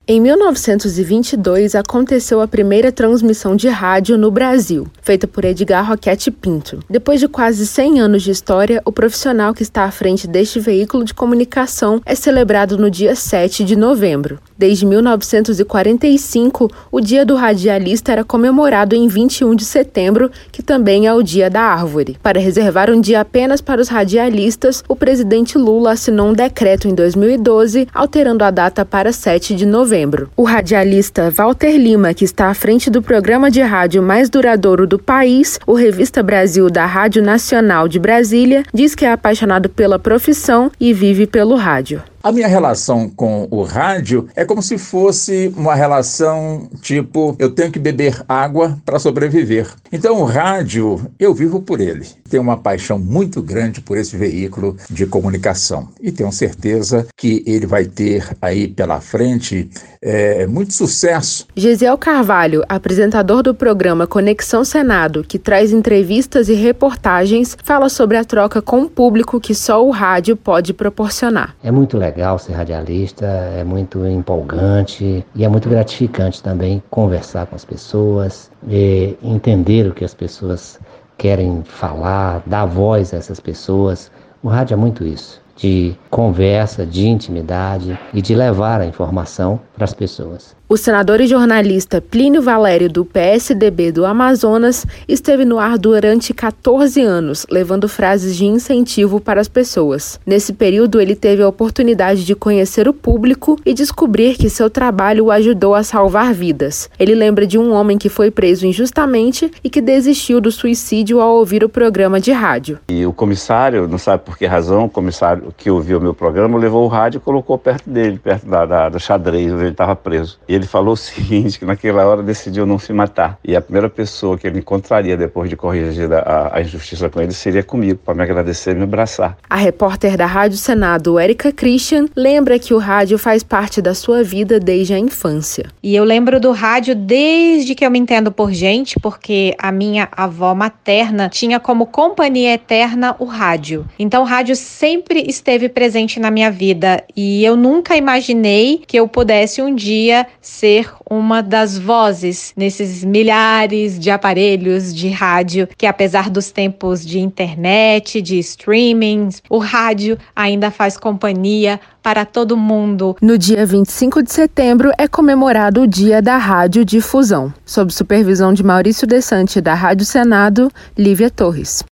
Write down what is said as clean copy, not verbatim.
Em 1922, aconteceu a primeira transmissão de rádio no Brasil, feita por Edgar Roquette Pinto. Depois de quase 100 anos de história, o profissional que está à frente deste veículo de comunicação é celebrado no dia 7 de novembro. Desde 1945, o Dia do Radialista era comemorado em 21 de setembro, que também é o Dia da Árvore. Para reservar um dia apenas para os radialistas, o presidente Lula assinou um decreto em 2012, alterando a data para 7 de novembro. O radialista Walter Lima, que está à frente do programa de rádio mais duradouro do país, o Revista Brasil da Rádio Nacional de Brasília, diz que é apaixonado pela profissão e vive pelo rádio. A minha relação com o rádio é como se fosse uma relação tipo, eu tenho que beber água para sobreviver. Então o rádio, eu vivo por ele. Tenho uma paixão muito grande por esse veículo de comunicação e tenho certeza que ele vai ter aí pela frente muito sucesso. Gesiel Carvalho, apresentador do programa Conexão Senado, que traz entrevistas e reportagens, fala sobre a troca com o público que só o rádio pode proporcionar. É muito legal ser radialista, é muito empolgante e é muito gratificante também conversar com as pessoas, entender o que as pessoas querem falar, dar voz a essas pessoas. O rádio é muito isso, de conversa, de intimidade e de levar a informação para as pessoas. O senador e jornalista Plínio Valério, do PSDB do Amazonas, esteve no ar durante 14 anos, levando frases de incentivo para as pessoas. Nesse período, ele teve a oportunidade de conhecer o público e descobrir que seu trabalho o ajudou a salvar vidas. Ele lembra de um homem que foi preso injustamente e que desistiu do suicídio ao ouvir o programa de rádio. E o comissário, não sabe por que razão, o comissário que ouviu o meu programa levou o rádio e colocou perto dele, perto do xadrez, onde ele estava preso. E ele falou o seguinte, que naquela hora decidiu não se matar. E a primeira pessoa que ele encontraria depois de corrigir a injustiça com ele seria comigo, para me agradecer e me abraçar. A repórter da Rádio Senado, Érica Christian, lembra que o rádio faz parte da sua vida desde a infância. E eu lembro do rádio desde que eu me entendo por gente, porque a minha avó materna tinha como companhia eterna o rádio. Então o rádio sempre esteve presente na minha vida e eu nunca imaginei que eu pudesse um dia ser uma das vozes nesses milhares de aparelhos de rádio que, apesar dos tempos de internet, de streamings, o rádio ainda faz companhia para todo mundo. No dia 25 de setembro é comemorado o Dia da Radiodifusão. Sob supervisão de Maurício Desante da Rádio Senado, Lívia Torres.